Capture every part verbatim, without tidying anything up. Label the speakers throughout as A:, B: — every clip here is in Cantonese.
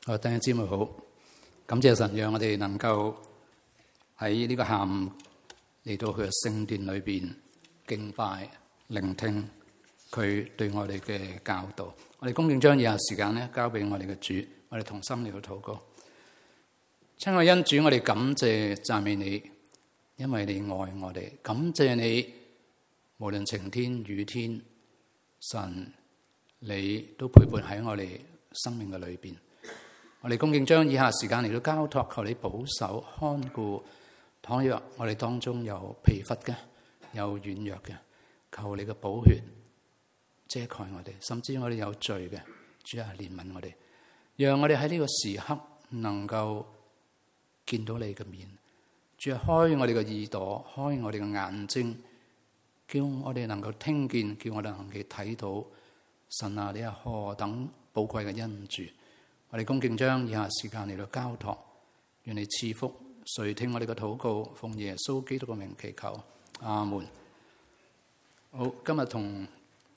A: 我弟兄姊妹好，感謝神讓我哋能夠喺呢個下午嚟到佢嘅聖殿裏邊敬拜、聆聽佢對我哋嘅教導。我哋恭敬將以下時間咧交俾我哋嘅主，我哋同心嚟到禱告。親愛恩主，我哋感謝讚美你，因為你愛我哋。感謝你，無論晴天雨天，神你都陪伴喺我哋生命嘅裏邊。我哋恭敬將以下時間嚟到交託，求你保守看顧。倘若我哋當中有疲乏嘅，有軟弱嘅，求你嘅寶血遮蓋我哋，甚至我哋有罪嘅，主啊憐憫我哋，讓我哋喺呢個時刻能夠見到你嘅面。主啊，開我哋嘅耳朵，開我哋嘅眼睛，叫我哋能夠聽見，叫我哋能夠睇到神啊，你係何等寶貴嘅恩主。我哋恭敬將以下時間嚟到交託，願你賜福垂聽我哋嘅禱告，奉耶穌基督嘅名祈求，阿門。好，今日同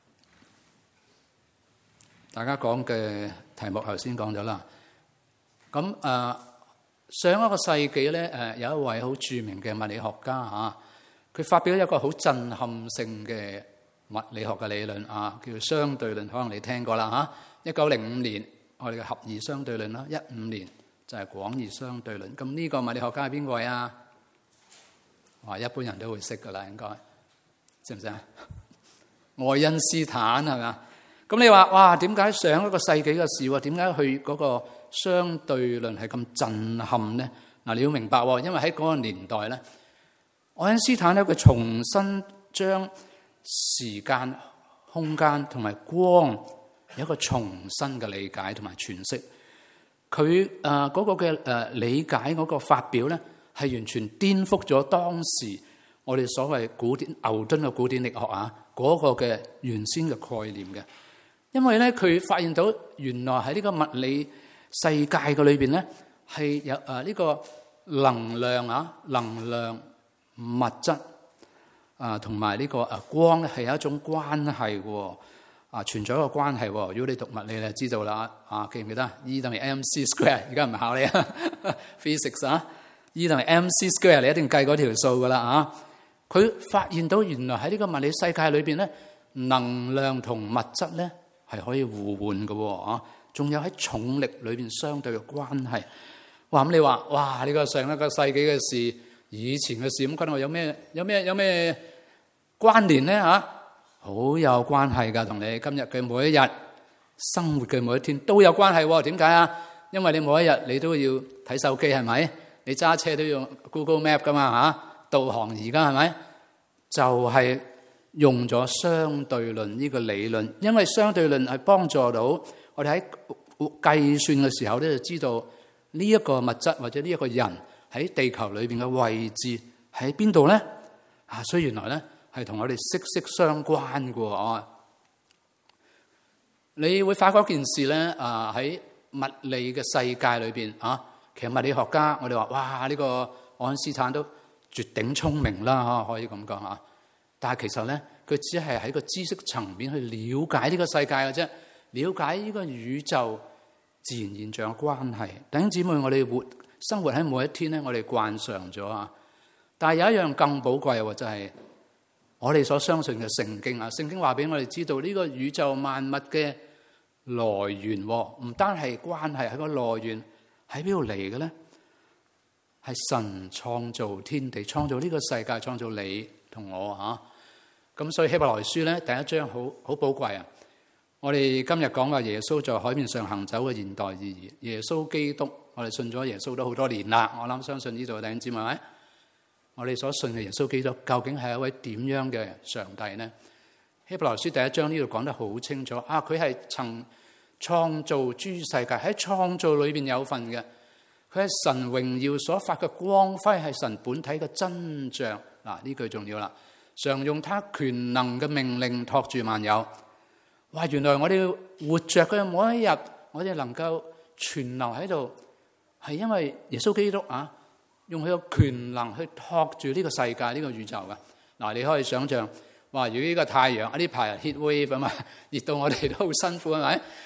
A: 大家講嘅題目頭先講咗啦。咁誒、呃，上一個世紀咧，誒有一位好著名嘅物理學家啊，佢發表咗一個好震撼性嘅物理學嘅理論啊，叫做相對論，可能你聽過啦嚇。一九零五年。我哋嘅狹義相對論啦，一五年就係廣義相對論。咁呢個物理學家係邊位啊？哇，一般人都會識噶啦，應該知唔知啊？愛因斯坦係咪啊？咁你話哇，點解上一個世紀嘅事喎？點解佢嗰個相對論係咁震撼咧？嗱，你要明白，因為喺嗰個年代咧，愛因斯坦咧佢重新將時間、空間同埋光有一個重新嘅理解同埋詮釋，佢誒嗰個嘅誒理解嗰個發表咧，係完全顛覆咗當時我哋所謂古典牛頓嘅古典力學啊嗰個嘅原先嘅概念嘅。因為咧佢發現到原來喺呢個物理世界嘅裏邊咧係有誒呢個能量啊、能量物質啊同埋呢個誒光咧係有一種關係嘅。啊，存在一個關係。如果你讀物理，你就知道啦。啊，記唔記得 E 等於 M C square？ 而家唔係考你啊，physics 啊 ，E 等於 M C square， 你一定計嗰條數噶啦啊！佢發現到原來喺呢個物理世界裏邊咧，能量同物質咧係可以互換嘅喎啊！仲有喺重力裏邊相對嘅關係。哇！咁你話哇，呢個上一個世紀嘅事，以前嘅事，咁佢話有咩有咩有咩關聯咧嚇？好有關係㗎，同你今日嘅每一日生活嘅每一天都有關係。點解啊？因為你每一日你都要睇手機，係咪？你揸車都要 Google Map 㗎嘛嚇，導航而家係咪？就係、是、用咗相對論呢個理論，因為相對論係幫助到我哋喺計算嘅時候咧，就知道呢一個物質或者呢一個人喺地球裏邊嘅位置喺邊度咧？啊，所以原來咧，係同我哋息息相關嘅哦。你會發覺一件事咧，啊喺物理嘅世界裏邊啊，其實物理學家我哋話哇，呢個愛因斯坦都絕頂聰明啦，可以咁講吓。但係其實咧，佢只係喺個知識層面去了解呢個世界嘅啫，了解呢個宇宙自然現象嘅關係。弟兄姊妹，我哋活生活喺每一天咧，我哋慣常咗啊。但係有一樣更寶貴嘅就係、是。我哋所相信嘅聖經啊，聖經話俾我哋知道呢個宇宙萬物嘅來源，唔單係關係，係個來源喺邊度嚟嘅咧？係神創造天地，創造呢個世界，創造你同我吓。咁所以希伯來書咧第一章好好寶貴啊！我哋今日講話耶穌在海面上行走嘅現代意義，耶穌基督，我哋信咗耶穌都好多年啦。我諗相信呢度嘅弟兄姊妹係咪？我哋所信嘅耶穌基督究竟係一位點樣嘅上帝呢？希伯來書第一章呢度講得好清楚啊！佢係曾創造諸世界，喺創造裏邊有份嘅。佢係神榮耀所發嘅光輝，係神本體嘅真像。嗱，呢句重要啦！常用他權能嘅命令托住萬有。哇！原來我哋活着嘅每一日，我哋能夠存留喺度，係因為耶穌基督啊！用佢個權能去托住呢個世界、呢、這個宇宙噶。嗱，你可以想象，哇！如果呢個太陽啊，呢排 heat wave 啊嘛，熱到我哋都好辛苦，係咪？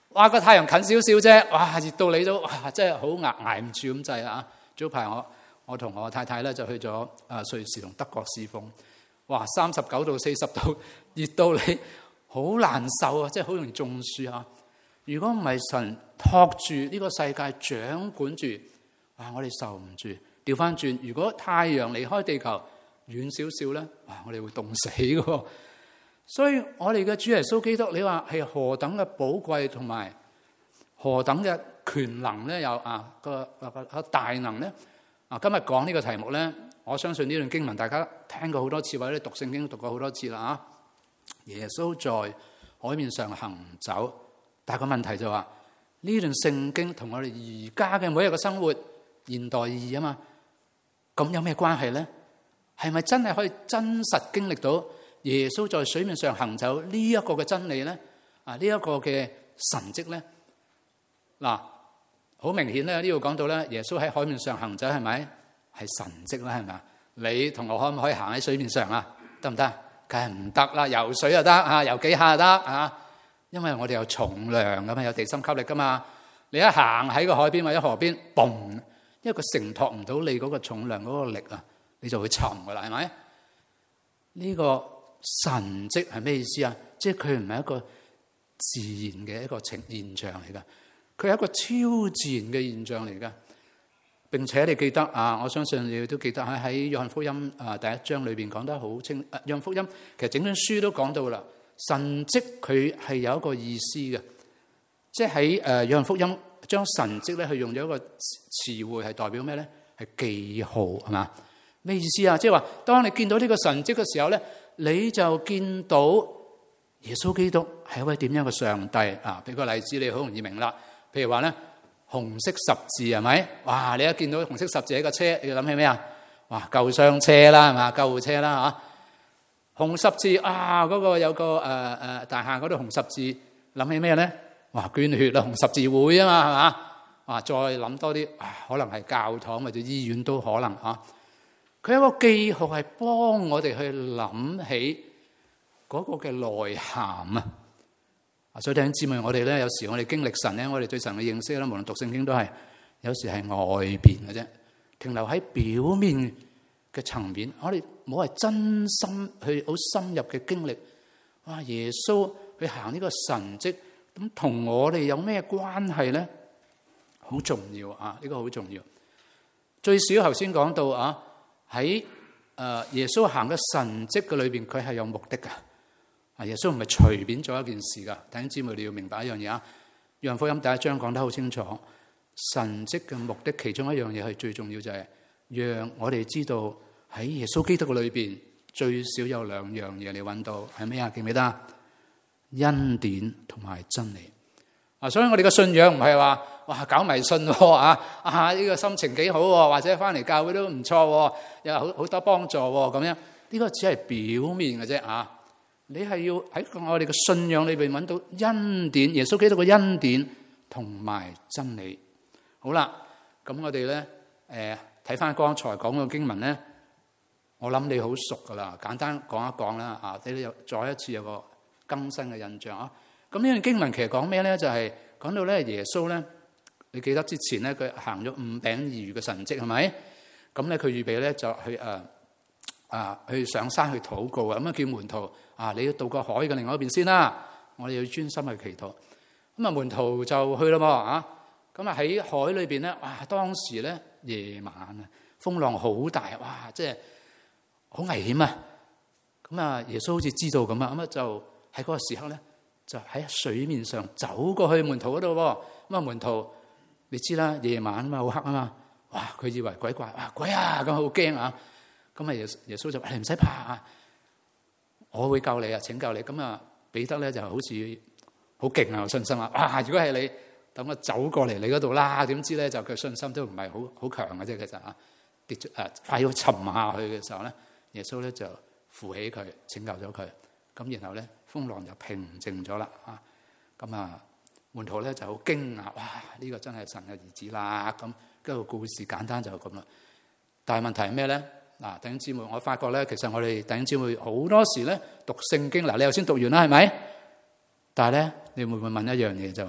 A: 哇個太陽近少少啫，哇熱到你都哇真係好捱捱唔住咁滯啊！早排我我同我太太咧就去咗啊瑞士同德國侍奉，哇三十九度四十度熱到你好難受啊！即係好容易中暑啊！如果唔係神托住呢個世界掌管住，哇我哋受唔住。調翻轉，如果太陽離開地球遠少少咧，哇我哋會凍死㗎。所以我哋嘅主耶穌基督，你話係何等嘅寶貴同埋何等嘅權能咧？有啊個個個大能咧啊！今日講呢個題目咧，我相信呢段經文大家聽過好多次，或者讀聖經讀過好多次啦啊！耶穌在海面上行走，但係個問題就話呢段聖經同我哋而家嘅每一個生活現代意義啊嘛，咁有咩關係咧？係咪真係可以真實經歷到耶穌在水面上行走呢一個嘅真理咧？啊，呢一個嘅神蹟咧？嗱，好明顯咧，呢度講到咧，耶穌喺海面上行走係咪係神蹟啦？係咪啊？你同我可唔可以行喺水面上啊？得唔得？梗係唔得啦！游水就得啊，游幾下就得啊，因為我哋有重量噶嘛，有地心吸力噶嘛。你一行喺個海邊或者河邊，嘣，因為佢承托唔到你嗰個重量嗰個力啊，你就會沉噶啦，係咪？呢個神蹟係咩意思啊？即係佢唔係一個自然嘅一個情現象嚟噶，佢係一個超自然嘅現象嚟噶。並且你記得啊，我相信你都記得喺喺約翰福音啊第一章裏邊講得好清。約翰福音其實整本書都講到啦，神蹟佢係有一個意思嘅，即係喺誒約翰福音將神蹟咧，係用咗一個詞彙係代表咩咧？係記號係嘛？咩意思啊？即係話當你見到呢個神蹟嘅時候咧，你就見到耶穌基督係一位點樣嘅上帝啊？俾個例子你好容易明啦，譬如話咧。紅色十字係咪？哇！你一見到紅色十字喺個車，你要諗起咩啊？哇！救傷車啦，係嘛？救護車啦嚇。紅十字啊，嗰、那個有個誒誒、呃、大廈嗰度紅十字，諗起咩咧？哇！捐血啦，紅十字會啊嘛，係嘛？哇！再諗多啲，可能係教堂或者醫院都可能嚇。佢有個記號係幫我哋去諗起嗰個嘅內涵啊！所以弟兄姊妹，我哋咧有時我哋經歷神咧，我哋對神嘅認識咧，無論讀聖經都係有時係外邊嘅啫，停留喺表面嘅層面。我哋冇係真心去好深入嘅經歷。哇！耶穌去行呢個神蹟，咁同我哋有咩關係咧？好重要啊！呢個好重要。最少頭先講到啊，喺誒耶穌行嘅神蹟嘅裏邊，佢係有目的噶。啊！耶穌唔係隨便做一件事噶，弟兄姊妹你要明白一樣嘢啊。約翰福音第一章講得好清楚，神蹟嘅目的其中一樣嘢係最重要，就係讓我哋知道喺耶穌基督嘅裏邊最少有兩樣嘢你揾到係咩啊？記唔記得？恩典同埋真理啊！所以我哋嘅信仰唔係話哇搞迷信啊啊！呢個心情幾好，或者翻嚟教會都唔錯，有好好多幫助咁樣。呢個只係表面嘅啫啊！你係要喺我哋嘅信仰裏邊揾到恩典，耶穌基督嘅恩典同埋真理。好啦，咁我哋咧誒睇翻剛才講嘅經文咧，我諗你好熟噶啦，簡單講一講啦啊，你有再一次有個更新嘅印象啊。咁呢段經文其實講咩咧？就係、是、講到咧耶穌咧，你記得之前咧佢行咗五餅二魚嘅神蹟係咪？咁咧佢預備咧就去誒。呃啊！去上山去禱告啊！咁啊叫門徒啊，你要渡過海嘅另外一邊先啦。我哋要專心去祈禱。咁啊門徒就去啦噃啊！咁啊喺海裏邊咧，哇！當時咧夜晚啊，風浪好大，哇！即係好危險啊！咁啊耶穌好似知道咁啊，咁啊就喺嗰個時刻咧，就喺水面上走過去門徒嗰度喎。咁啊門徒你知啦，夜晚啊嘛，好黑啊嘛，哇！佢以為鬼怪，哇！鬼啊咁好驚啊！咁啊耶耶穌就話你唔使怕啊，我會救你啊，拯救你。咁啊彼得咧就好似好勁啊，有信心啊！哇！如果係你，等我走過嚟你嗰度啦。點知咧就佢信心都唔係好好強嘅啫，其實啊跌咗誒快要沉下去嘅時候咧，耶穌咧就扶起佢，拯救咗佢。咁然後咧風浪就平靜咗啦啊！咁啊門徒咧就好驚啊！哇！呢個真係神嘅兒子啦！咁跟住個故事簡單就咁啦。但係問題係咩咧？嗱，弟兄姊妹，我發覺咧，其實我哋弟兄姊妹好多時咧讀聖經，嗱，你頭先讀完啦，係咪？但係咧，你會唔會問一樣嘢就話，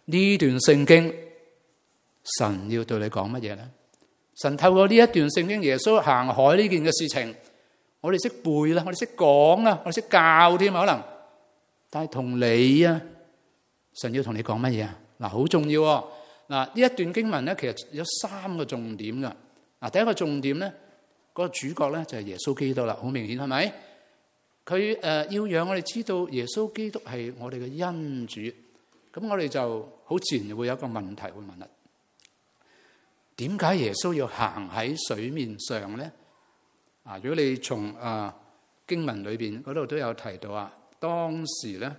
A: 呢段聖經神要對你講乜嘢咧？神透過呢一段聖經，耶穌行海呢件嘅事情，我哋識背啦，我哋識講啦，我哋識教添可能，但係同你啊，神要同你講乜嘢啊？嗱，好重要喎！嗱，呢一段經文咧，其實有三個重點噶。嗱，第一個重點咧，嗰個主角咧就係耶穌基督啦，好明顯係咪？佢誒要讓我哋知道耶穌基督係我哋嘅恩主，咁我哋就好自然會有一個問題會問啦：點解耶穌要行喺水面上咧？啊，如果你從啊經文裏邊嗰度都有提到啊，當時咧。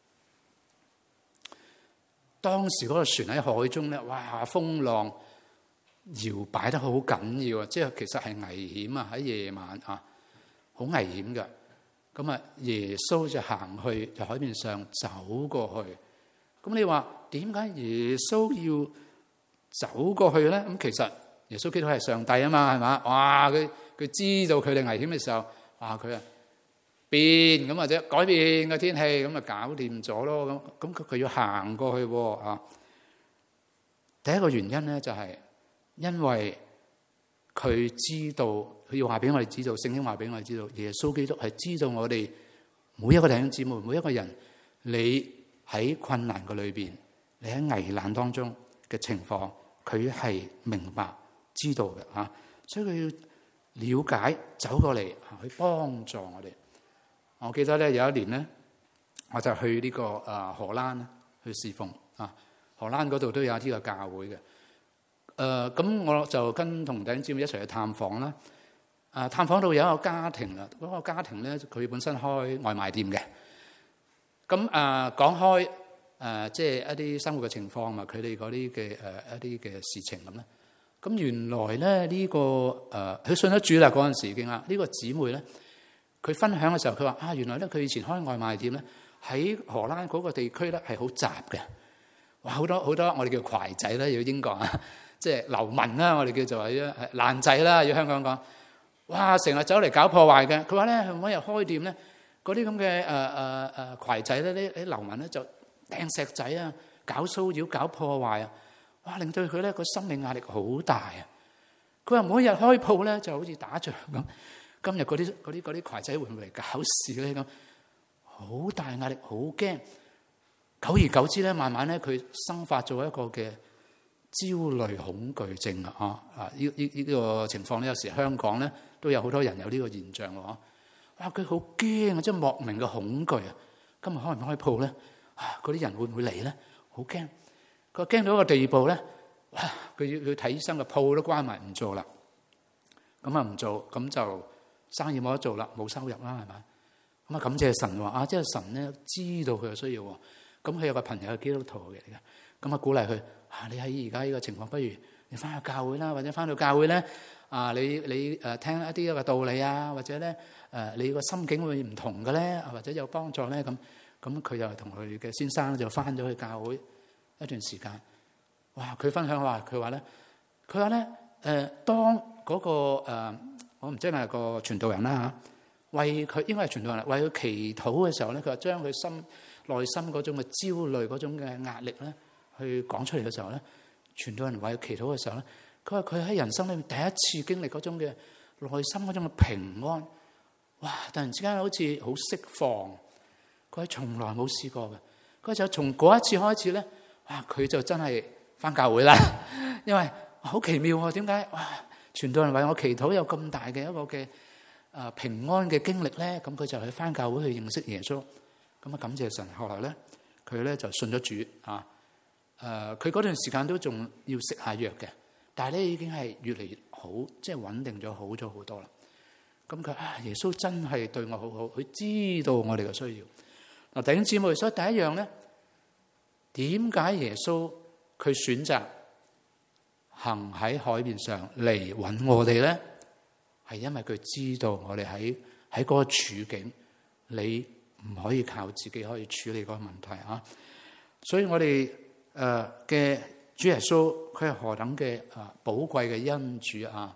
A: 當時嗰個船喺海中咧，哇！風浪搖擺得好緊要啊，即係其實係危險啊！喺夜晚啊，好危險嘅。咁啊，耶穌就行去就海面上走過去。咁你話點解耶穌要走過去咧？咁其實耶穌基督係上帝啊嘛，係嘛？哇！佢佢知道佢哋危險嘅時候，哇！佢啊變咁或者改變個天氣，咁啊搞掂咗咯。咁咁佢佢要行過去喎啊！第一個原因咧就係因為佢知道，佢要話俾我哋知道，聖經話俾我哋知道，耶穌基督係知道我哋每一個弟兄姊妹，每一個人，你喺困難嘅裏邊，你喺危難當中嘅情況，佢係明白知道嘅啊，所以佢要了解走過嚟去幫助我哋。我記得咧有一年咧，我就去呢個誒荷蘭去侍奉啊。荷蘭嗰度都有呢個教會嘅。誒咁我就跟同弟兄姊妹一齊去探訪啦。啊，探訪到有一個家庭啦，嗰個家庭咧佢本身開外賣店嘅。咁啊講開誒，即係一啲生活嘅情況嘛，佢哋嗰啲嘅誒一啲嘅事情咁咧。咁原來咧呢個誒佢信咗主啦嗰陣時已經啦，呢個姊妹咧。佢分享嘅時候，佢話啊，原來咧佢以前開外賣店咧，喺荷蘭嗰個地區咧係好雜嘅，哇好多好多我哋叫攜仔啦，要英國啊，即係流民啦，我哋叫做係爛仔啦，要香港講，哇成日走嚟搞破壞嘅。佢話咧，佢每日開店咧，嗰啲咁嘅誒誒誒攜仔咧，啲啲流民咧就掟石仔啊，搞騷擾、搞破壞啊，哇令到佢咧個心理壓力好大啊。佢話每日開鋪咧就好似打仗咁。今日嗰啲嗰啲嗰啲攜仔會唔會嚟搞事咧？咁好大壓力，好驚。久而久之咧，慢慢咧佢生發咗一個嘅焦慮恐懼症啊！啊，呢呢呢個情況咧，有時香港咧都有好多人有呢個現象喎。哇！佢好驚啊，即係莫名嘅恐懼啊！今日開唔開鋪咧？啊，嗰啲人會唔會嚟咧？好驚！佢驚到一個地步咧，哇！佢要去睇醫生嘅鋪都關埋唔做啦。咁啊唔做，咁就。生意冇得做啦，冇收入啦，係咪？咁啊感謝神話啊，即係神咧知道佢嘅需要。咁佢有個朋友係基督徒嘅，咁啊鼓勵佢啊，你喺而家呢個情況，不如你翻去教會啦，或者翻到教會咧啊，你你誒聽一啲嘅道理啊，或者咧誒你個心境會唔同嘅咧，或者有幫助咧咁。咁佢就同佢嘅先生就翻咗去教會一段時間。哇！佢分享話，佢話咧，佢話咧誒，當嗰個誒。我唔知係個傳道人啦嚇，為佢應該係傳道人，為佢祈禱嘅時候咧，佢話將佢心內心嗰種嘅焦慮、嗰種嘅壓力咧，去講出嚟嘅時候咧，傳道人為佢祈禱嘅時候咧，佢話佢喺人生裏面第一次經歷嗰種嘅內心嗰種嘅平安，哇！突然之間好似好釋放，佢係從來冇試過嘅。佢就從嗰一次開始咧，哇！佢就真係返教會啦，因為好奇妙喎，點解哇？傳道人為我祈禱有咁大嘅一個嘅啊平安嘅經歷咧，咁佢就去翻教會去認識耶穌，咁啊感謝神。後來咧，佢咧就信咗主啊。誒，佢嗰段時間都仲要食下藥嘅，但係咧已經係越嚟越好，即係穩定咗，好咗好多啦。咁佢啊，耶穌真係對我好好，佢知道我哋嘅需要。嗱，弟兄姊妹，所以第一樣咧，點解耶穌佢選擇行喺海面上嚟揾我哋咧，係因為佢知道我哋喺喺嗰個處境，你唔可以靠自己可以處理嗰個問題啊。所以我哋誒嘅主耶穌，佢係何等嘅啊寶貴嘅恩主啊！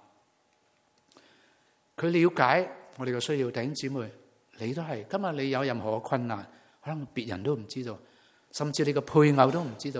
A: 佢了解我哋嘅需要，弟兄姊妹，你都係。今日你有任何嘅困難，可能別人都唔知道，甚至你嘅配偶都唔知道。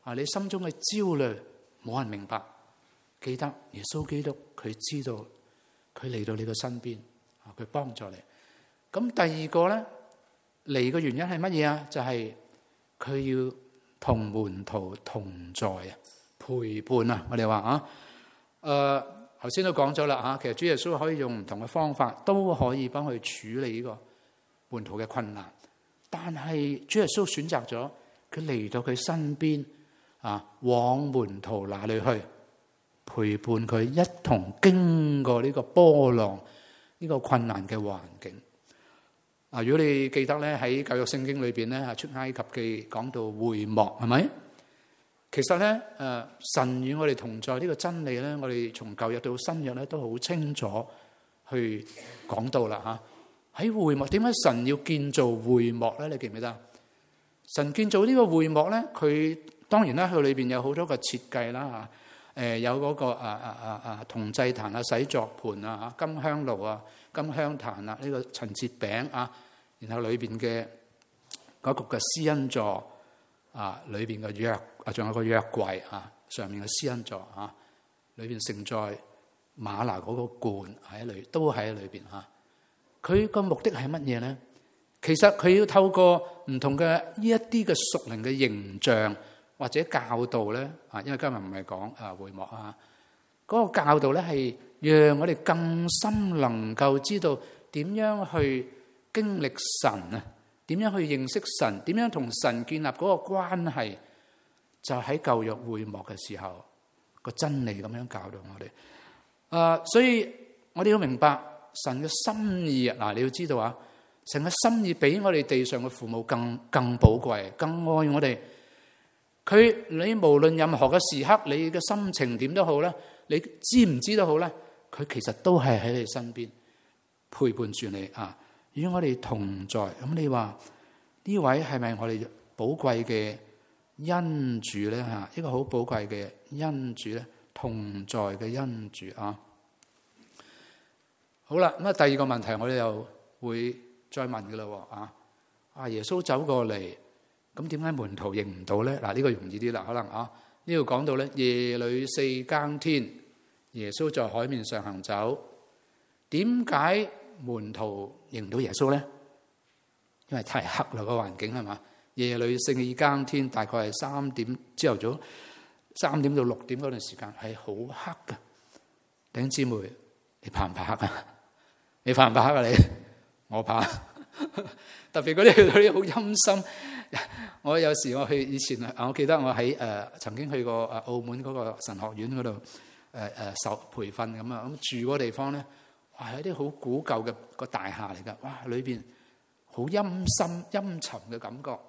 A: 啊，你心中嘅焦慮冇人明白，記得耶穌基督佢知道，佢嚟到你嘅身邊，啊，佢幫助你。咁第二個咧嚟嘅原因係乜嘢啊？就係、是、佢要同門徒同在啊，陪伴啊。我哋話啊，誒頭先都講咗啦嚇，其實主耶穌可以用唔同嘅方法都可以幫佢處理呢個門徒嘅困難，但係主耶穌選擇咗佢嚟到佢身邊啊，往門徒那裏去陪伴佢一同經過呢個波浪，呢個困難嘅環境。啊！如果你記得咧，喺舊約聖經裏邊咧，出埃及記講到會幕，係咪？其實咧，誒神與我哋同在呢個真理咧，我哋從舊約到新約咧都好清楚去講到啦嚇。喺會幕，點解神要建造會幕咧？你記唔記得？神建造呢個會幕咧，佢當然啦，佢裏邊有好多個設計啦嚇。誒有嗰個啊啊啊啊銅祭壇啊、洗作盤啊、金香爐啊、金香壇啊，呢個陳設餅啊，然後裏邊嘅嗰個嘅施恩座啊，裏邊嘅約啊，仲有個約櫃啊，上面嘅施恩座啊，裏邊盛載嗎哪嗰個罐喺裏，都喺裏邊嚇。佢個目的係乜嘢咧？其實佢要透過唔同嘅呢一啲嘅屬靈嘅形象或者教導咧啊，因為今日唔係講啊會幕啊，嗰個教導咧係讓我哋更深能夠知道點樣去經歷神啊，點樣去認識神，點樣同神建立嗰個關係，就喺舊約會幕嘅時候個真理咁樣教導我哋。啊，所以我哋要明白神嘅心意啊！嗱，你要知道啊，神嘅心意比我哋地上嘅父母更更寶貴，更愛我哋。佢你無論任何嘅時刻，你嘅心情點都好啦，你知唔知都好啦，佢其實都係喺你身邊陪伴住你啊，與我哋同在。咁你話呢位係咪我哋寶貴嘅恩主咧？吓，一個好寶貴嘅恩主咧，同在嘅恩主啊。好啦，咁啊，第二個問題我哋又會再問噶啦，啊，啊耶穌走過嚟。咁點解門徒認唔到咧？嗱，呢個容易啲啦，可能啊，呢度講到咧，夜裏四更天，耶穌在海面上行走。點解門徒認唔到耶穌咧？因為太黑啦，個環境係嘛？夜裏四更天，大概係三點朝頭早三點到六點嗰段時間係好黑噶。弟兄姊妹，你怕唔怕黑啊？你怕唔怕黑啊？你我怕。特別嗰啲去到啲好陰森，我有時我去以前啊，我記得我喺誒、呃、曾經去過誒澳門嗰個神學院嗰度誒誒受培訓咁啊，咁住嗰個地方咧，哇係一啲好古舊嘅個大廈嚟噶，哇裏邊好陰森陰沉嘅感覺，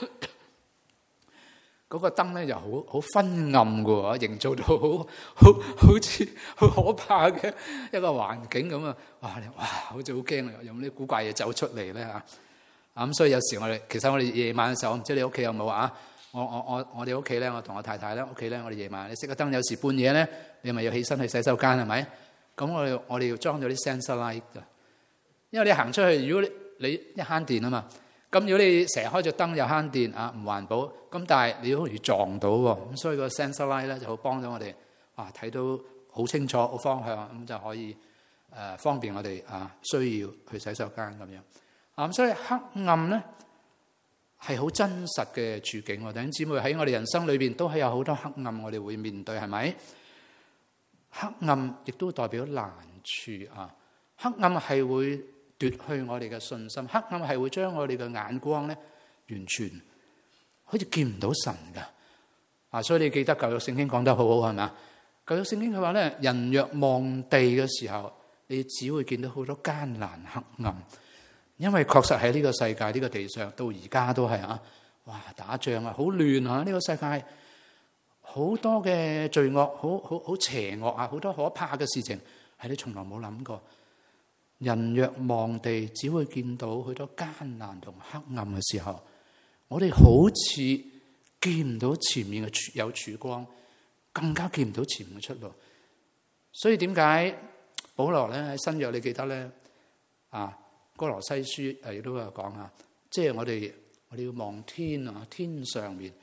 A: 嗰個燈咧又好好昏暗噶，營造到好好好似好可怕嘅一個環境咁啊！哇哇，好似好驚啊！有冇啲古怪嘢走出嚟咧嚇？咁所以有時我哋其實我哋夜晚嘅時候，我唔知你屋企有冇啊？我我我我哋屋企咧，我同我太太咧屋企咧，我哋夜晚你熄個燈，有時半夜咧，你咪要起身去洗手間係咪？咁我哋我哋要裝咗啲 sensor light 㗎，因為你行出去，如果你你一慳電啊嘛，咁如果你成日開咗燈又慳電啊，唔環保，咁但係你好容易撞到喎，咁所以個 sensor light 咧就好幫到我哋，哇睇到好清楚個方向，咁就可以誒、呃、方便我哋啊需要去洗手間咁樣。咁所以黑暗咧係好真實嘅處境，弟兄姊妹喺我哋人生裏邊都係有好多黑暗，我哋會面對係咪？黑暗亦都代表難處啊！黑暗係會奪去我哋嘅信心，黑暗係會將我哋嘅眼光咧完全好似見唔到神噶啊！所以你記得舊約聖經講得好好係咪？舊約聖經佢話咧，人若望地嘅時候，你只會見到好多艱難黑暗。因為確實喺呢個世界呢、呢個地上到而家都係啊，哇打仗啊，好亂啊！呢、呢個世界好多嘅罪惡，好好好邪惡啊，好多可怕嘅事情係你從來冇諗過。人若望地，只會見到好多艱難同黑暗嘅時候，我哋好似見唔到前面嘅有曙光，更加見唔到前面嘅出路。所以點解保羅咧喺新約你記得咧啊？哥羅西書誒亦都有講啊，即係我哋我哋要望天啊，天上面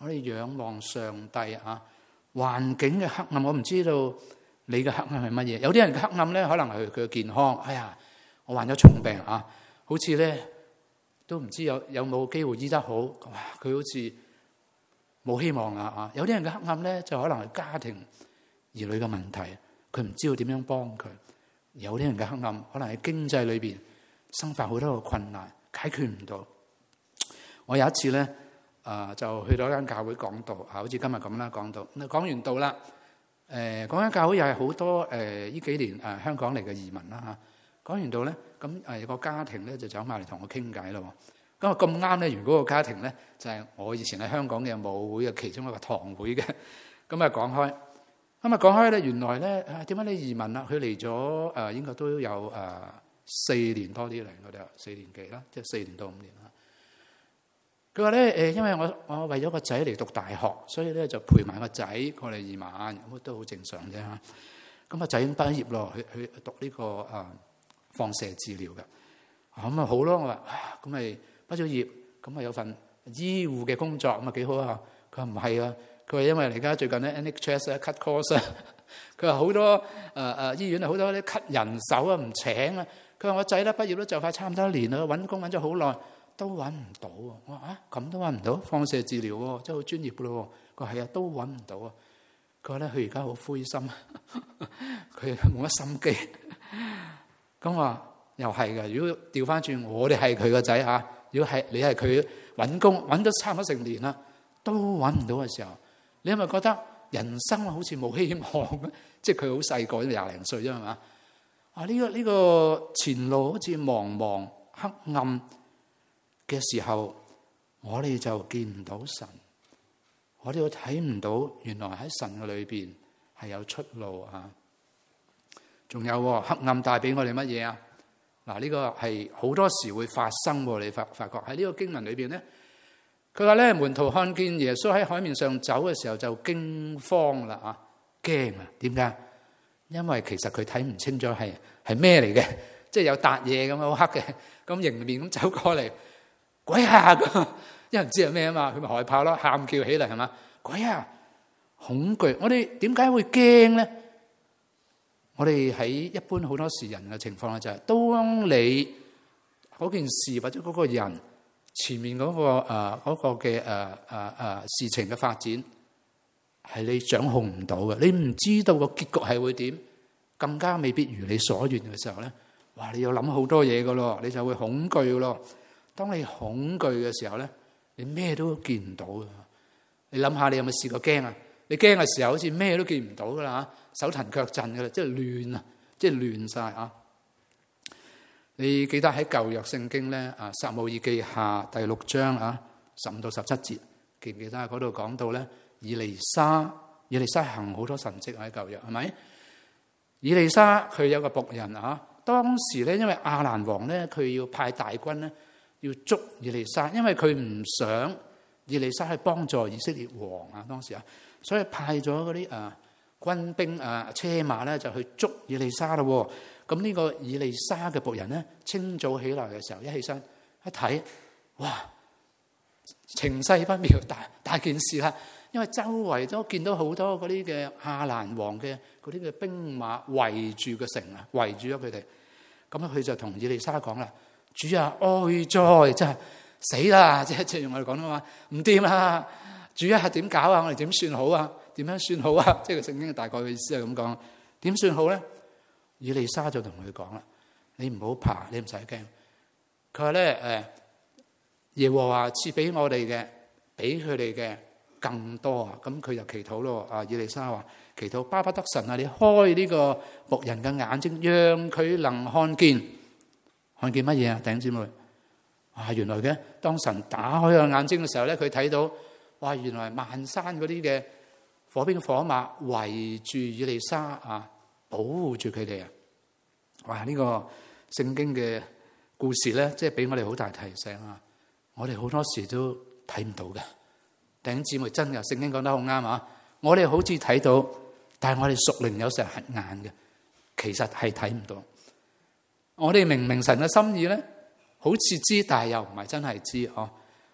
A: 我哋仰望上帝啊！環境嘅黑暗，我唔知道你嘅黑暗係乜嘢。有啲人嘅黑暗咧，可能係佢嘅健康。哎呀，我患咗重病啊，好似咧都唔知有有冇機會醫得好。哇，佢好似冇希望啊！啊，有啲人嘅黑暗咧，就可能係家庭兒女嘅問題，佢唔知道點樣幫佢。有啲人嘅黑暗，可能喺經濟裏邊生發好多嘅困難，解決唔到。我有一次咧，啊、呃、就去到一間教會講道，啊好似今日咁啦，講道。咁講完道啦，誒嗰間教會又係好多誒呢、呃、幾年誒、呃、香港嚟嘅移民啦嚇。講完道咧，咁誒有個家庭咧就走埋嚟同我傾偈咯。咁啊咁啱咧，原嗰個家庭咧就係、是、我以前喺香港嘅舞會嘅其中一個堂會嘅。咁啊講開，咁啊講開咧，原來咧啊點解你移民啦？佢嚟咗誒應該都有誒、呃、四年多啲嚟，我哋四年幾啦，即係四年到五年啦。佢話咧誒，因為我我為咗個仔嚟讀大學，所以咧就陪埋個仔過嚟移民，咁都好正常啫嚇。咁個仔已經畢業咯，去去讀呢、這個誒、呃、放射治療嘅。咁啊好咯，我話咁咪畢咗業，咁咪有份醫護嘅工作，咁啊幾好啊。佢話唔係啊，佢話因為而家最近咧 N H S 咧 cut cost 啊，佢話好多誒誒、呃、醫院啊好多啲 cut 人手啊，唔請啊。佢話我仔咧畢業都就快差唔多一年啦，揾工揾咗好耐。都揾唔到喎！我話啊，咁都揾唔到，放射治療喎，真係好專業嘅咯。佢話係啊，都揾唔到啊。佢話咧，佢而家好灰心，佢冇乜心機。咁話又係嘅。如果調翻轉，我哋係佢個仔嚇，如果係你係佢揾工揾咗差唔多成年啦，都揾唔到嘅時候，你係咪覺得人生好似冇希望咧？即係佢好細個，廿零歲啫嘛。啊，呢個呢個前路好似茫茫黑暗嘅時候，我哋就見唔到神，我哋又睇唔到原來喺神嘅裏邊係有出路啊！仲有黑暗帶俾我哋乜嘢啊？嗱，呢個係好多時會發生，你發發覺喺呢個經文裏邊咧，佢話咧門徒看見耶穌喺海面上走嘅時候就驚慌啦啊，驚啊！點解？因為其實佢睇唔清楚係係咩嚟嘅，即係有笪嘢咁好黑嘅，咁迎面咁走過嚟。鬼啊！因為唔知係咩啊嘛，佢咪害怕咯，喊叫起嚟係嘛？鬼啊！恐懼！我哋點解會驚咧？我哋喺一般好多時人嘅情況咧，就係當你嗰件事或者嗰個人前面嗰、嗰個誒、呃嗰個嘅誒誒誒事情嘅發展係你掌控唔到嘅，你唔知道個結局係會點，更加未必如你所願嘅時候咧，哇！你要諗好多嘢噶咯，你就會恐懼噶咯。當你恐懼嘅時候咧，你咩都見唔到嘅。你諗下，你有冇試過驚啊？你驚嘅時候，好似咩都見唔到噶啦，手騰腳震噶啦，即係亂啊，即係亂晒啊！你記得喺舊約聖經咧啊，撒母耳記下第六章啊，十五到十七節，記唔記得喺嗰度講到咧？以利沙，以利沙行好多神蹟喺舊約，係咪？以利沙佢有個僕人啊，當時咧因為亞蘭王咧，佢要派大軍咧。要捉以利沙，因為佢唔想以利沙去幫助以色列王啊，當時啊，所以派咗嗰啲誒軍兵誒車馬咧，就去捉以利沙咯。咁呢個以利沙嘅僕人咧，清早起來嘅時候，一起身一睇，哇，情勢不妙，大大件事啦！因為周圍都見到好多嗰啲嘅亞蘭王嘅嗰啲嘅兵馬圍住個城啊，圍住咗佢哋。咁佢就同以利沙講啦。主啊，哀哉，真係死啦！即係即係用我哋講啦嘛，唔掂啦！主啊，點搞啊？我哋點算好啊？點樣算好啊？即係個聖經大概嘅意思係咁講。點算好咧？以利沙就同佢講啦：你唔好怕，你唔使驚。佢話咧，誒，耶和華賜俾我哋嘅，俾佢哋嘅更多啊！咁佢就祈禱咯。啊，以利沙話：祈禱巴不得神啊，你開呢個僕人嘅眼睛，讓佢能看見。看見乜嘢啊？弟兄姊妹，啊，原來嘅當神打開個眼睛嘅時候咧，佢睇到，哇！原來萬山嗰啲嘅火兵火馬圍住以利沙啊，保護住佢哋啊！哇！呢個聖經嘅故事咧，即係俾我哋好大提醒啊！我哋好多時都睇唔到嘅，弟兄姊妹真嘅，聖經講得好啱啊！我哋好似睇到，但係我哋屬靈有時候係眼嘅，其實係睇唔到。我哋明唔明神嘅心意咧？好似知，但係又唔係真係知哦。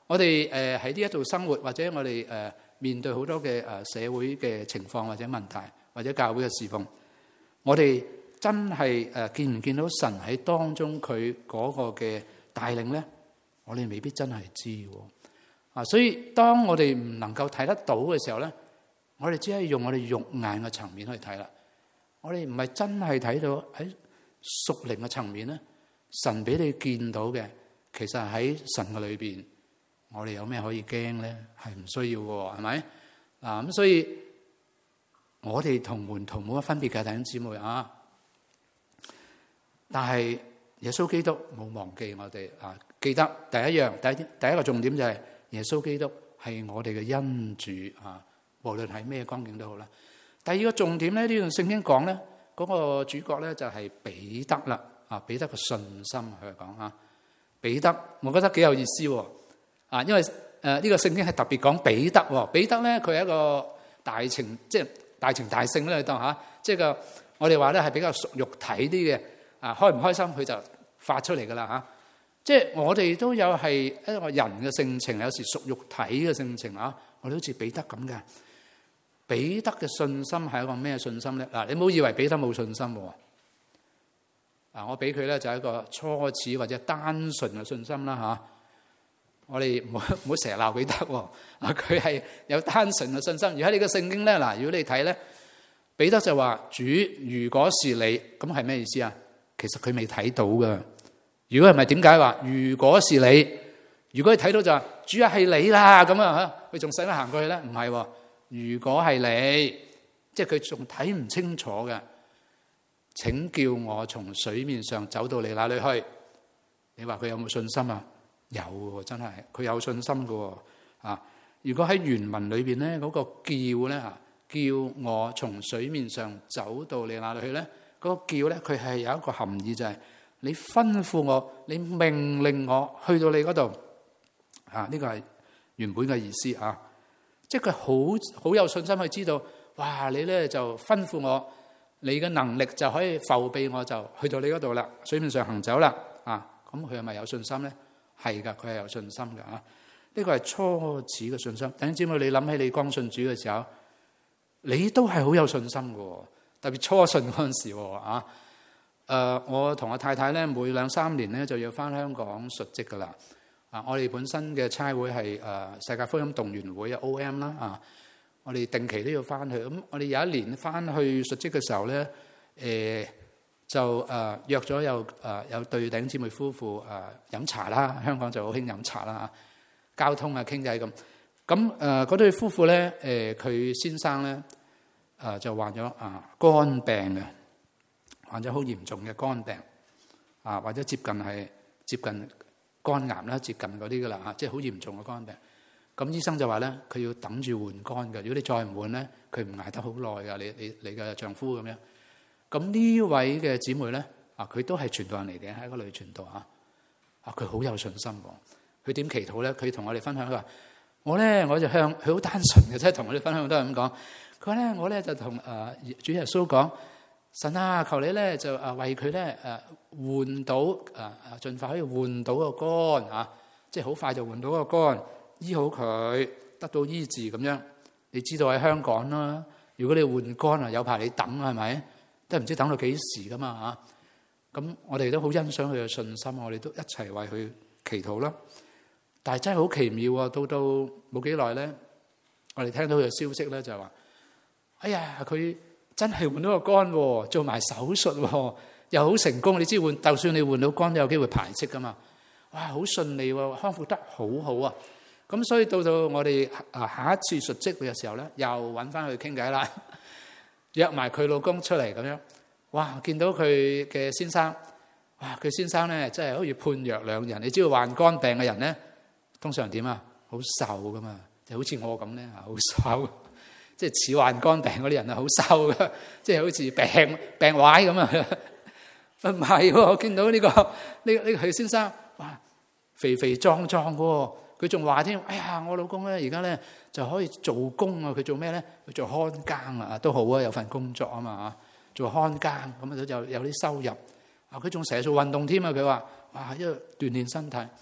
A: 我哋誒喺呢一度生活，或者我哋誒面對好多嘅誒社會嘅情況或者問題，或者教會嘅侍奉，我哋真係誒見唔見到神喺當中佢嗰個嘅帶領咧？我哋未必真係知啊。所以當我哋唔能夠睇得到嘅時候咧，我哋只係用我哋肉眼嘅層面去睇啦。我哋唔係真係睇到喺屬靈嘅層面咧，神俾你見到嘅，其實喺神嘅裏邊。我哋有咩可以驚咧？係唔需要嘅，係咪？嗱咁，所以我哋同門徒冇乜分別嘅，弟兄姊妹啊。但係耶穌基督冇忘記我哋啊！記得第一樣，第一第一個重點就係耶穌基督係我哋嘅恩主啊！無論係咩光景都好啦。第二個重點咧，呢段聖經講咧，嗰個主角咧就係彼得啦啊！彼得嘅信心佢講啊，彼得，我覺得幾有意思喎。啊，因為誒呢個聖經係特別講彼得喎，彼得咧佢係一個大情，即係大情大性咧，當嚇，即係個我哋話咧係比較屬肉體啲嘅，啊開唔開心佢就發出嚟噶啦嚇，即係我哋都有係一個人嘅性情，有時屬肉體嘅性情啊，我哋好似彼得咁嘅。彼得嘅信心係一個咩信心咧？嗱，你唔好以為彼得冇信心喎，啊，我俾佢咧就係一個初始或者單純嘅信心啦嚇。我哋唔好唔好成日鬧彼得喎，啊佢係有單純嘅信心。而喺你嘅聖經咧，嗱，如果你睇咧，彼得就話：主，如果是你，咁係咩意思啊？其實佢未睇到噶。如果係咪點解話？如果是你，如果你睇到就話：主啊，係你啦，咁啊嚇，佢仲使乜行過去咧？唔係喎，如果係你，即係佢仲睇唔清楚嘅。請叫我從水面上走到你那裏去。你話佢有冇信心啊？有喎，真係佢有信心嘅啊！如果喺原文裏邊咧，嗰個叫咧嚇，叫我從水面上走到你那裏去咧，嗰個叫咧，佢係有一個含義，就係你吩咐我，你命令我去到你嗰度啊！呢個係原本嘅意思啊！即係佢好好有信心去知道，哇！你咧就吩咐我，你嘅能力就可以覆庇我，就去到你嗰度啦，水面上行走啦啊！咁佢係咪有信心咧？係噶，佢係有信心嘅啊！呢個係初始嘅信心。弟兄姊妹，你諗起你剛信主嘅時候，你都係好有信心嘅，特別初信嗰陣時啊。誒，我同我太太咧，每兩三年咧就要翻香港述職噶啦。啊，我哋本身嘅差會係誒世界福音動員會啊 O M 啦啊，我哋定期都要翻去。咁我哋有一年翻去述職嘅時候咧，誒。就誒約咗有誒有對弟兄姊妹夫婦誒飲茶啦，香港就好興飲茶啦，交通啊傾偈咁。咁誒嗰對夫婦咧，誒佢先生咧誒就患咗啊肝病嘅，患咗好嚴重嘅肝病啊，或者接近係接近肝癌啦，接近嗰啲噶啦嚇，即係好嚴重嘅肝病。咁醫生就話咧，佢要等住換肝嘅，如果你再唔換咧，佢唔捱得好耐噶。你你你嘅丈夫咁樣。咁呢位嘅姊妹咧，啊佢都係傳道人嚟嘅，係一個女傳道啊。啊佢好有信心喎。佢點祈禱咧？佢同我哋分享，佢話：我咧我就向佢好單純嘅，即係同我哋分享都係咁講。佢話咧，我咧就同誒主耶穌講：神啊，求你咧就誒為佢咧誒換到誒誒盡快可以換到個肝啊，即係好快就換到個肝，醫好佢，得到醫治咁樣。你知道喺香港啦，如果你換肝啊，有排你等係咪？都唔知等到幾時噶嘛嚇，咁我哋都好欣賞佢嘅信心，我哋都一齊為佢祈禱啦。但係真係好奇妙啊！到到冇幾耐咧，我哋聽到佢嘅消息咧，就係話：哎呀，佢真係換到個肝喎，做埋手術喎，又好成功。你知換，就算你換到肝都有機會排斥噶嘛。哇，好順利喎，康復得好好啊！咁所以到到我哋啊下一次述職嘅時候咧，又揾翻佢傾偈啦。約埋佢老公出嚟咁樣，哇！見到佢嘅先生，哇！佢先生咧真係好似判若兩人。你知道患肝病嘅人咧，通常點啊？好瘦噶嘛，就好似我咁咧，好瘦，即係似患肝病嗰啲人啊，好瘦噶，即係好似病病壞咁啊！唔係喎，我見到呢個呢呢個佢先生，哇！肥肥壯壯喎。佢仲話添，哎呀，我老公咧而家咧就可以做工啊！佢做咩咧？佢做看更啊，都好啊，有份工作啊嘛，做看更咁啊，就有啲收入啊。佢仲成日做運動添啊！佢話，哇，因為鍛鍊身體，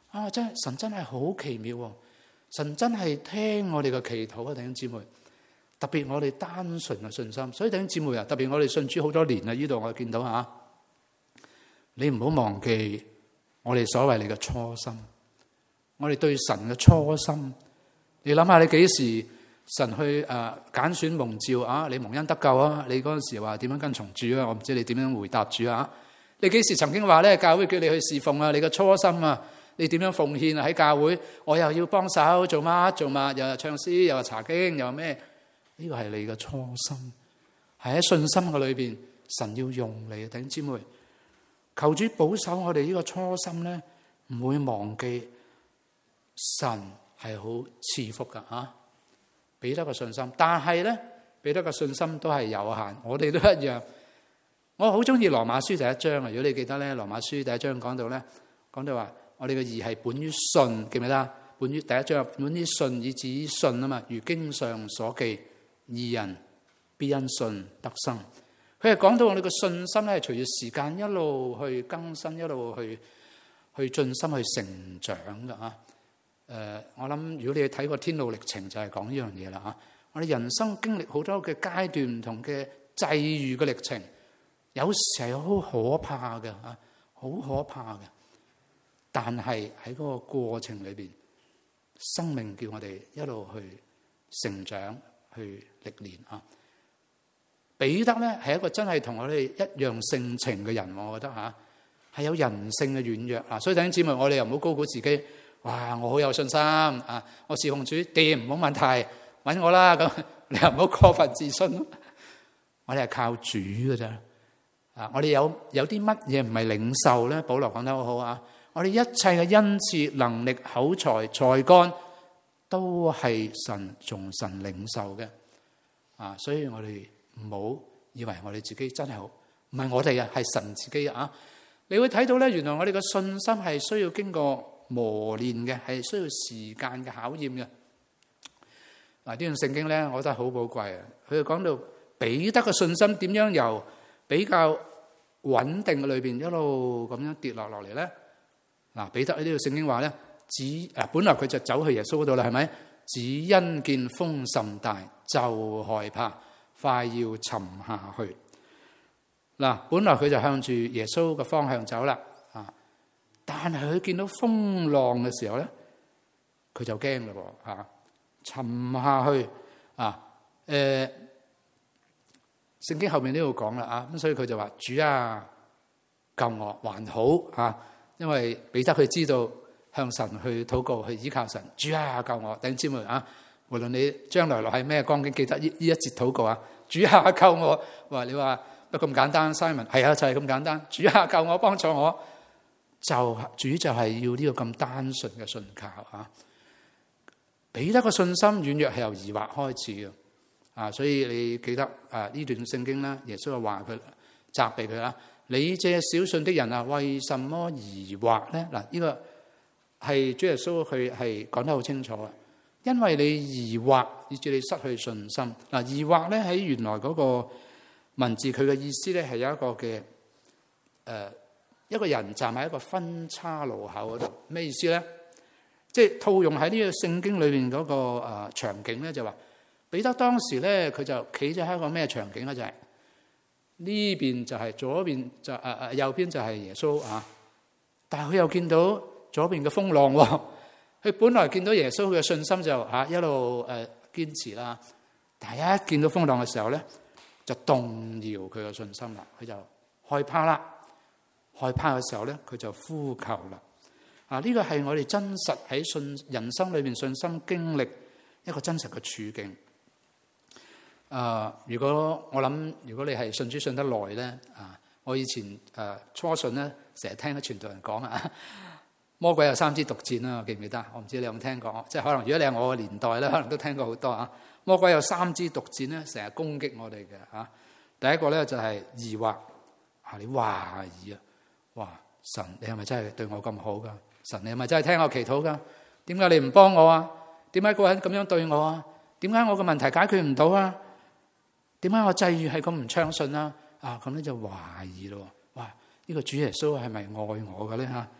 A: 啊，真係神真係好奇妙喎！神真係聽我哋嘅祈禱啊，弟兄姊妹。特別我哋單純嘅信心，所以弟兄姊妹啊，特別我哋信主好多年啦，呢度我見到吓，你唔好忘記我哋所謂你嘅初心，我哋對神嘅初心。你諗下，你幾時神去誒揀選蒙召啊？你蒙恩得救啊？你嗰陣時話點樣跟從主啊？我唔知你點樣回答主啊？你幾時曾經話咧教會叫你去侍奉啊？你嘅初心啊？你點樣奉獻啊？喺教會我又要幫手做乜做乜，又係唱詩，又係查經，又係咩？呢個係你嘅初心，係喺信心嘅裏邊，神要用你。弟兄姊妹，求主保守我哋呢個初心咧，唔會忘記神係好賜福噶吓，彼得嘅信心。但係咧，彼得嘅信心都係有限，我哋都一樣。我好中意羅馬書第一章啊！如果你記得咧，羅馬書第一章講到咧，講到話我哋嘅義係本於信，記唔記得？本於第一章本於信，以至於信啊嘛，如經上所記。義人必因信得生。佢係講到我哋嘅信心咧，係隨住時間一路去更新，一路去去進心去成長嘅吓。誒，我諗如果你睇過天路歷程，就係講呢樣嘢啦吓。我哋人生經歷好多嘅階段，唔同嘅際遇嘅歷程，有時係好可怕嘅吓，好可怕嘅。但係喺嗰個過程裏邊，生命叫我哋一路去成長。去歷練啊！彼得咧係一個真係同我哋一樣性情嘅人，我覺得吓係有人性嘅軟弱啊！所以弟兄姊妹，我哋又唔好高估自己。哇！我好有信心啊！我侍奉主掂冇問題，揾我啦咁。你又唔好過分自信。我哋係靠主嘅啫啊！我哋有有啲乜嘢唔係領受咧？保羅講得好好啊！我哋一切嘅恩賜、能力、口才、才幹。都係神從神領受嘅啊，所以我哋唔好以為我哋自己真係好，唔係我哋啊，係神自己啊。你會睇到咧，原來我哋嘅信心係需要經過磨練嘅，係需要時間嘅考驗嘅。嗱，呢段聖經咧，我覺得好寶貴啊。佢講到彼得嘅信心點樣由比較穩定嘅裏邊一路咁樣跌落落嚟咧。嗱，彼得喺呢度聖經話咧。只啊，本來佢就走去耶穌嗰度啦，係咪？只因見風甚大，就害怕，快要沉下去。嗱，本來佢就向住耶穌嘅方向走啦，啊！但係佢見到風浪嘅時候咧，佢就驚啦喎，啊！沉下去啊！誒，聖經後面都要講啦，啊！咁所以佢就話：主啊，救我，還好啊！因為彼得佢知道。向神去禱告，去依靠神。主啊，救我！弟兄姊妹啊，無論你將來落係咩光景，記得呢呢一節禱告啊。主啊，救我！話你話不咁簡單 ，Simon 係啊，就係咁簡單。主啊，救我，幫助我。就主就係要呢個咁單純嘅信靠啊。彼得個信心軟弱係由疑惑開始嘅啊，所以你記得啊呢段聖經啦，耶穌就話佢責備佢啦。你這小信的人啊，為什麼疑惑咧？嗱，呢個。係主耶穌佢係講得好清楚啊，因為你疑惑以致你失去信心。嗱，疑惑咧喺原來嗰個文字佢嘅意思咧係有一個嘅誒、呃、一個人站喺一個分叉路口嗰度，咩意思咧？即係套用喺呢個聖經裏邊嗰個誒場景咧，就話彼得當時咧佢就企咗喺一個咩場景咧？就係呢邊就係左邊就誒誒右邊就係耶穌啊，但係佢又見到。左邊嘅風浪，佢本來見到耶穌嘅信心就吓一路誒堅持啦，但係一見到風浪嘅時候咧，就動搖佢嘅信心啦，佢就害怕啦，害怕嘅時候咧，佢就呼求啦。啊，呢個係我哋真實喺信人生裏邊信心經歷一個真實嘅處境。啊，如果我諗，如果你係信主信得耐咧，啊，我以前誒初信咧，成日聽啲傳道人講啊。魔鬼有三支毒箭啦，記唔記得？我唔知你有冇聽過，即係可能如果你係我嘅年代咧，可能都聽過好多啊。魔鬼有三支毒箭咧，成日攻擊我哋嘅嚇。第一個咧就係疑惑，啊你懷疑啊，哇神你係咪真係對我咁好噶？神你係咪真係聽我祈禱噶？點解你唔幫我啊？點解嗰個人咁樣對我啊？點解我個問題解決唔到啊？點解我際遇係咁唔暢順啊？啊咁咧就懷疑咯，哇呢個主耶穌係咪愛我嘅咧嚇？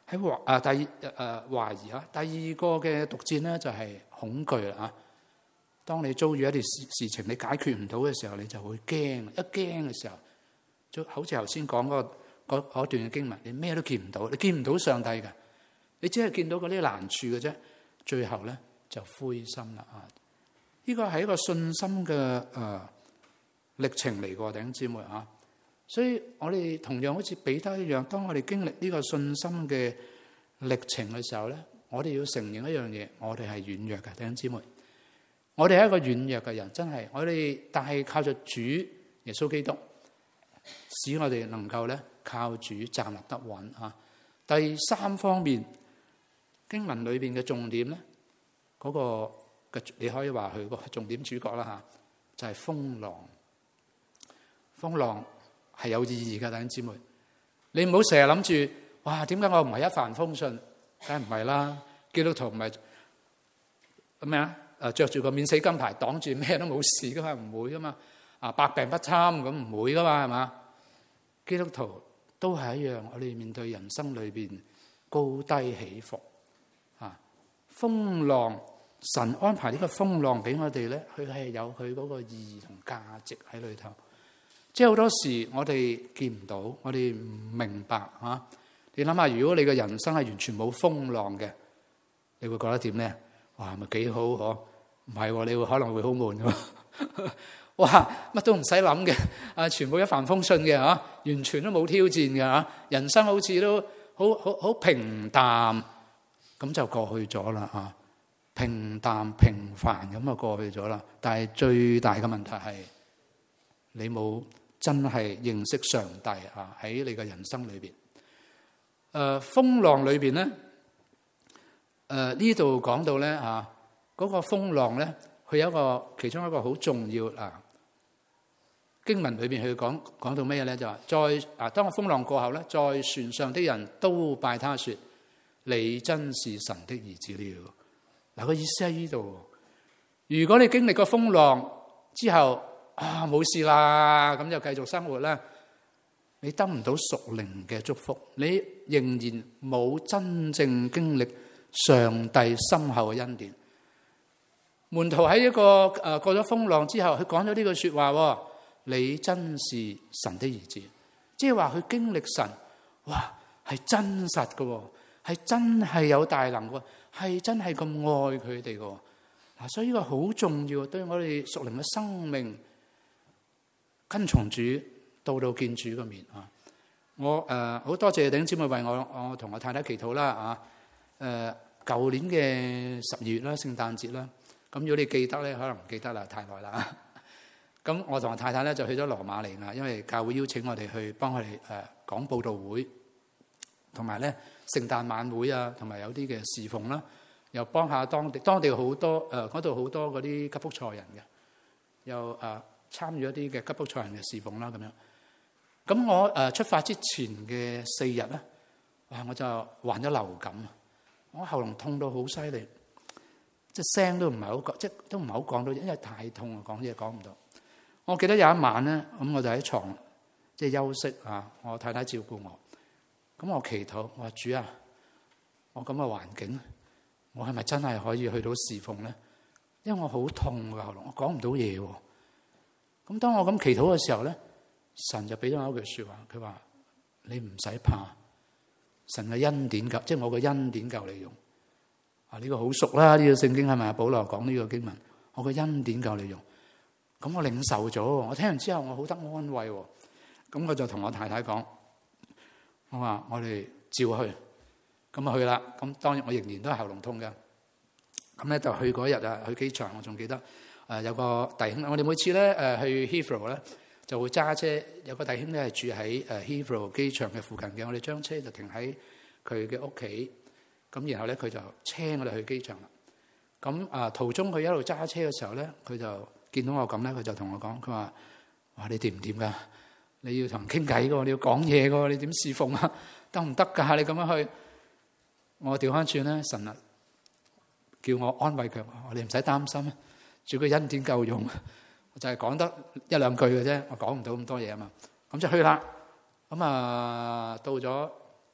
A: 喺懷啊第誒、呃、懷疑啊。第二個嘅毒箭咧就係恐懼啦嚇。當你遭遇一啲事事情你解決唔到嘅時候，你就會驚。一驚嘅時候，就好似頭先講嗰個嗰段嘅經文，你咩都見唔到，你見唔到上帝嘅，你只係見到嗰啲難處嘅啫。最後咧就灰心啦啊！呢個係一個信心嘅誒、呃、歷程嚟過，弟兄姊妹啊。所以我哋同樣好似彼得一樣，當我哋經歷呢個信心嘅歷程嘅時候咧，我哋要承認一樣嘢，我哋係軟弱嘅，弟兄姊妹。我哋係一個軟弱嘅人，真係我哋，但係靠着主耶穌基督，使我哋能夠咧靠主站立得穩啊。第三方面，經文裏邊嘅重點咧，嗰、那個嘅你可以話佢個重點主角啦吓，就係、是、風浪。風浪係有意義嘅，弟兄姊妹。你唔好成日諗住，哇，點解我唔係一帆風順？梗係唔係啦，基督徒唔係咩啊？誒，着住個免死金牌擋住咩都冇事噶嘛，唔會噶嘛。啊，百病不侵咁唔會噶嘛，係嘛？基督徒都係一樣，我哋面對人生裏邊高低起伏啊，風浪，神安排呢個風浪俾我哋咧，佢係有佢嗰個意義同價值喺裏頭。即係好多時我哋見唔到，我哋唔明白啊。你諗下，如果你嘅人生係完全冇風浪嘅，你會覺得點咧？哇，咪幾好嗬？唔係，你會可能會好悶噶。哇，乜都唔使諗嘅，啊，全部一帆風順嘅吓，完全都冇挑戰嘅吓，人生好似都好好好平淡，咁就過去咗啦啊！平淡平凡咁就過去咗啦。但係最大嘅問題係你冇真係認識上帝啊！喺你嘅人生裏邊，誒，風浪裏邊咧，誒呢度講到咧啊，嗰個風浪咧，佢有一個其中一個好重要啊。經文裏邊佢講講到咩咧？就話在啊，當個風浪過後咧，在船上的人都拜他說：你真是神的兒子了。嗱，個意思喺呢度。如果你經歷過風浪之後啊，冇事啦，咁就繼續生活啦，你得唔到屬靈嘅祝福，你仍然冇真正經歷上帝深厚嘅恩典。門徒喺一個誒過咗風浪之後，佢講咗呢句說話。你真是神的兒子，即係話佢經歷神，哇，係真實嘅，係真係有大能嘅，係真係咁愛佢哋嘅。嗱，所以呢個好重要，對我哋屬靈嘅生命跟從主，到到見主嘅面啊！我誒好多謝弟兄姊妹為我我同我太太祈禱啦啊！誒，舊年嘅十二月啦，聖誕節啦，咁如果你記得咧，可能唔記得啦，太耐啦。咁我同我太太咧就去咗羅馬尼亞，因為教會邀請我哋去幫佢哋誒講佈道會，同埋咧聖誕晚會啊，同埋有啲嘅侍奉啦，又幫下當地當地好多誒嗰度好多嗰啲吉普賽人嘅，又誒參與一啲嘅吉普賽人嘅侍奉啦咁樣。咁我誒出發之前嘅四日咧，哇我就患咗流感，我喉嚨痛到好犀利，即係聲都唔係好講，即係都唔係好講到，因為太痛啊，講嘢講唔到。我記得有一晚咧，咁我就喺床即係休息啊，我太太照顧我。咁我祈禱，我話主啊，我咁嘅環境，我係咪真係可以去到侍奉咧？因為我好痛㗎喉嚨，我講唔到嘢。咁當我咁祈禱嘅時候咧，神就俾咗我一句說話，佢話你唔使怕，神嘅恩典夠，即係我嘅恩典夠你用。啊，呢個好熟啦，呢個聖經係咪？保羅講呢個經文，我嘅恩典夠你用。咁我領受咗，我聽完之後我好得安慰。咁我就同我太太講，我話我哋照去，咁啊去啦。咁當然我仍然都係喉嚨痛嘅。咁咧就去嗰日啊，去機場我仲記得誒有個弟兄，我哋每次咧誒去 Heathrow 咧就會揸車，有個弟兄咧係住喺誒 Heathrow 機場嘅附近嘅，我哋將車就停喺佢嘅屋企，咁然後咧佢就車我哋去機場啦。咁啊途中佢一路揸車嘅時候咧，佢就見到我咁咧，佢就同我講，佢話：哇，你掂唔掂噶？你要同人傾偈噶，你要講嘢噶，你點侍奉啊？得唔得噶？你咁樣去，我調翻轉咧，神啊，叫我安慰佢，我哋唔使擔心，主嘅恩典夠用，我就係講得一兩句嘅啫，我講唔到咁多嘢啊嘛。咁就去啦。咁啊，到咗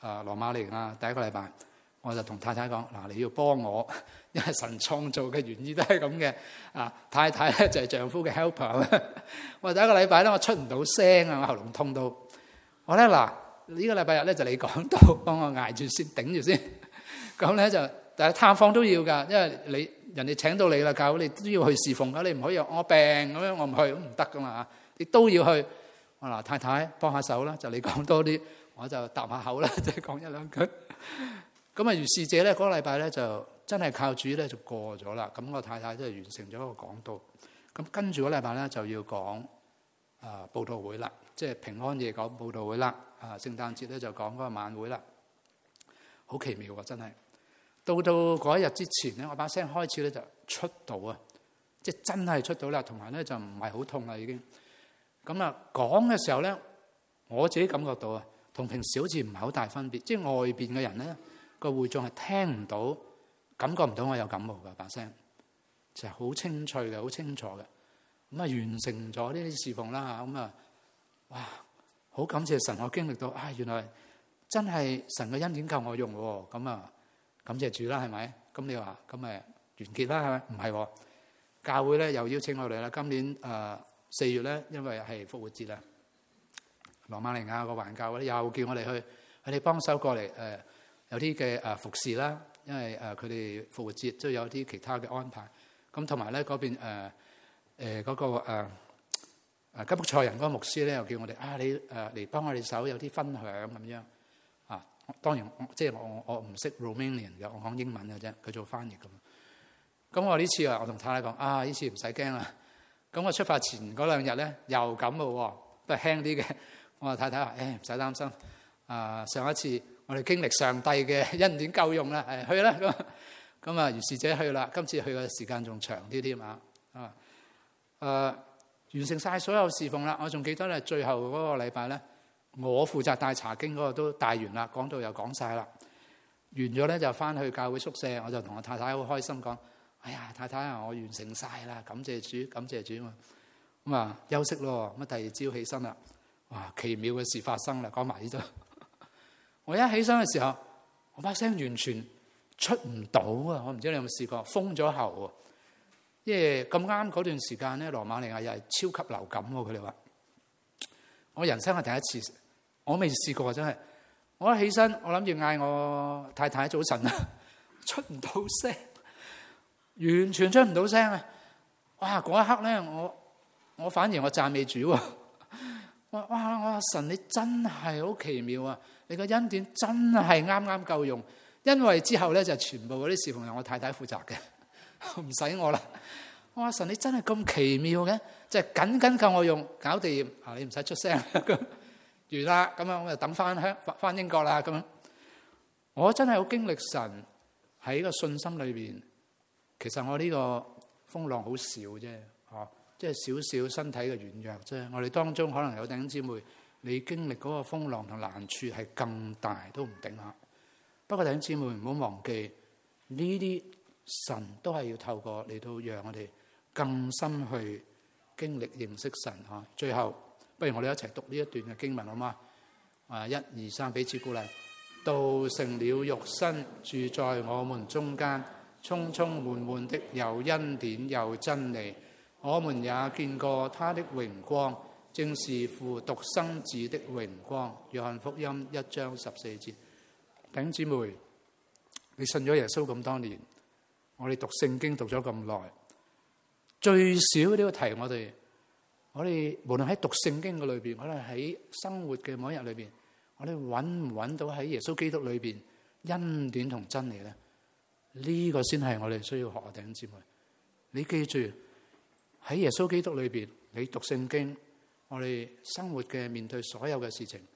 A: 誒羅馬尼亞第一個禮拜，我就同太太講：嗱，你要幫我，因為神創造嘅原意都係咁嘅。啊，太太咧就係丈夫嘅 helper。我第一個禮拜咧，我出唔到聲啊，我喉嚨痛到。我咧嗱，呢個禮拜日咧就你講到，幫我捱住先，頂住先。咁咧就，但係探訪都要㗎，因為你人哋請到你啦，教會你都要去侍奉㗎，你唔可以話我病咁樣，我唔去咁唔得㗎嘛。你都要去。我嗱，太太幫下手啦，就你講多啲，我就答下口啦，即係講一兩句。咁啊，如是者咧，嗰個禮拜咧就真係靠主咧就過咗啦。咁我太太都係完成咗一個講道。咁跟住嗰個禮拜咧就要講啊佈道會啦，即係平安夜講佈道會啦。啊，聖誕節咧就講嗰個晚會啦。好奇妙啊，真係。到到嗰一日之前咧，我把聲開始咧就出到啊，即係真係出到啦，同埋咧就唔係好痛啦已經。咁啊講嘅時候咧，我自己感覺到啊，同平時好似唔係好大分別。即係外邊嘅人咧，個會眾係聽唔到，感覺唔到我有感冒嘅把聲，就係好清脆嘅，好清楚嘅。咁啊完成咗呢啲侍奉啦嚇，咁啊哇，好感謝神，我經歷到啊原來真係神嘅恩典夠我用喎。咁啊感謝主啦，係咪？咁你話咁咪完結啦，係咪？唔係喎，教會咧又邀請我哋啦。今年誒四月咧，因為係復活節啦，羅馬尼亞個環教會又叫我哋去，佢哋幫手過嚟誒。有啲嘅誒服侍啦，因為誒佢哋復活節都有啲其他嘅安排。咁同埋咧嗰邊誒誒嗰個誒誒吉普賽人嗰個牧師咧，又叫我哋啊，你誒嚟幫我哋手，有啲分享咁樣啊。當然即係我我唔識 Romanian 嘅，我講英文嘅啫，佢做翻譯咁。咁我呢次啊，我同太太講啊，呢次唔使驚啦。咁我出發前嗰兩日咧又感冒喎，不過輕啲嘅。我話太太話：誒唔使擔心。啊，上一次我哋經歷上帝嘅恩典夠用啦，誒去啦咁，咁啊如是者去啦。今次去嘅時間仲長啲添啊，啊，誒完成晒所有侍奉啦。我仲記得咧，最後嗰個禮拜咧，我負責帶查經嗰個都帶完啦，講道又講晒啦。完咗咧就翻去教會宿舍，我就同我太太好開心講：哎呀，太太啊，我完成晒啦，感謝主，感謝主嘛。咁啊休息咯，咁第二朝起身啦，哇，奇妙嘅事發生啦，講埋呢度。我一起身嘅時候，我把聲完全出唔到啊！我唔知你有冇試過封咗喉啊！因為咁啱嗰段時間咧，羅馬尼亞又係超級流感喎。佢哋話我人生係第一次，我未試過真係。我一起身，我諗住嗌我太太早晨啊，出唔到聲，完全出唔到聲啊！哇！嗰一刻咧，我我反而我讚美主喎。哇！我話神，你真係好奇妙啊！你個恩典真係啱啱夠用，因為之後咧就全部嗰啲侍奉由我太太負責嘅，唔使我啦。我話神，你真係咁奇妙嘅，即係僅僅夠我用，搞掂啊！你唔使出聲，完啦咁樣，我就等翻香翻英國啦咁樣。我真係好經歷神喺個信心裏邊。其實我呢個風浪好少啫，嚇，即係少少身體嘅軟弱啫。我哋當中可能有弟兄姊妹，你經歷嗰個風浪同難處係更大，都唔定下。不過弟兄姊妹唔好忘記，呢啲神都係要透過嚟到讓我哋更深去經歷認識神嚇。最後，不如我哋一齊讀呢一段嘅經文好嗎？啊，一二三，彼此鼓勵。道成了肉身，住在我們中間，充充滿滿的有恩典有真理。我們也見過他的榮光，正是父獨生子的榮光。約翰福音一章十四節。弟兄姊妹，你信咗耶穌咁多年，我哋讀聖經讀咗咁耐，最少都要提我哋。我哋無論喺讀聖經嘅裏邊，我哋喺生活嘅每一日裏邊，我哋揾唔揾到喺耶穌基督裏邊恩典同真理咧？呢個先係我哋需要學嘅。弟兄姊妹，你記住喺耶穌基督裏邊，你讀聖經。我哋生活嘅面對所有嘅事情，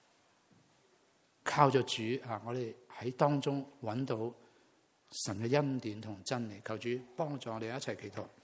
A: 靠着主啊！我哋喺當中揾到神嘅恩典同真理，求主幫助我哋一齊祈禱。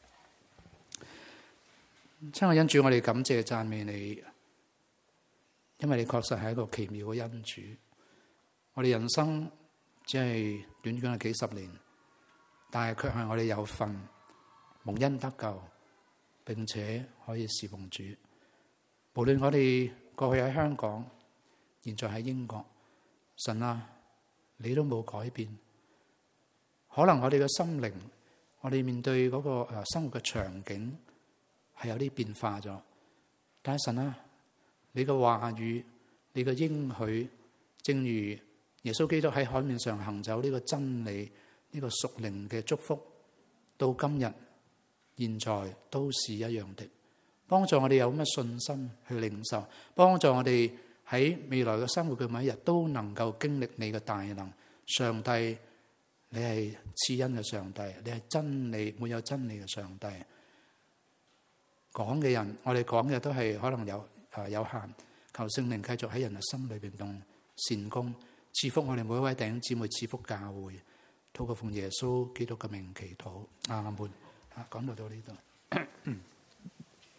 A: 親愛恩主，我哋感謝讚美你，因為你確實係一個奇妙嘅恩主。我哋人生只係短短嘅幾十年，但係卻係我哋有份蒙恩得救，並且可以侍奉主。無論我哋過去喺香港，現在喺英國， 神啊，你都冇改變。可能我哋嘅心靈，我哋面對嗰個誒生活嘅場景係有啲變化咗。但係神啊，你嘅話語，你嘅應許，正如耶穌基督喺海面上行走呢個真理，呢個屬靈嘅祝福，到今日現在都是一樣的。幫助我哋有咁嘅信心去領受，幫助我哋喺未來嘅生活嘅每一日都能夠經歷你嘅大能。上帝，你係賜恩嘅上帝，你係真理，沒有真理嘅上帝。講嘅人，我哋講嘅都係可能有誒有限，求聖靈繼續喺人嘅心裏邊動善功，賜福我哋每一位弟兄姊妹，賜福教會。禱告奉耶穌基督嘅名祈禱，阿門。啊，講到到呢度。